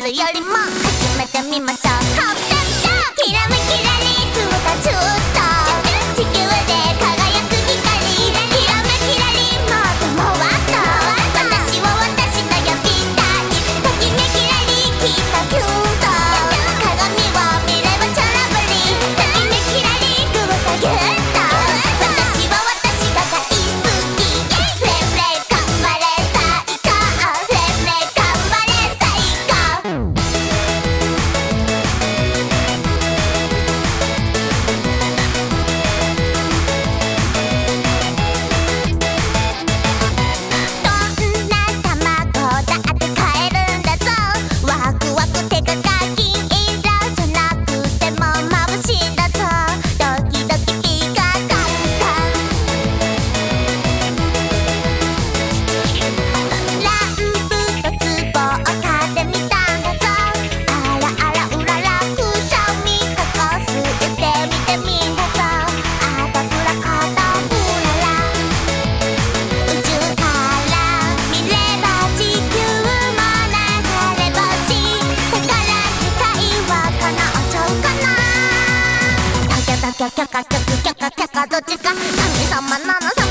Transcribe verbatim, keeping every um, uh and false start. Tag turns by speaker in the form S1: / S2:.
S1: つよりも始めてみましょう。きらめきらリズムがずっと地球で輝く光、きらめきらりもっともっと私を私と呼びたい、ときめきらりきっとキュンと鏡を見ればチャラぶり、ときめきらりぐっとぎゅっと私は私が大好き、フレフレ頑張れ最高、フレフレ頑張れ最高。どんな卵だって買えるんだぞ、ワクワク手が金色じゃなくても眩しいんだぞ、ドキドキピカカンカン、ランプとツボを買ってみたんだぞ、あらあらうららくしゃみタコ吸ってみてみんだぞ、あたふらかたふらら宇宙から見れば地球も流れ星だから世界は叶っちゃうかな、キャキャキャキャキャキャキャキャキャどっちか神様なのさ